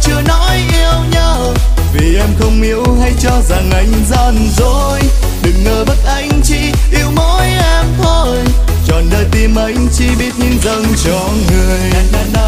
chưa nói yêu nhau. Vì em không yêu hay cho rằng anh gian dối. Đừng ngờ bất anh chỉ yêu mỗi em thôi. Trọn đời tim anh chỉ biết những dâng cho người.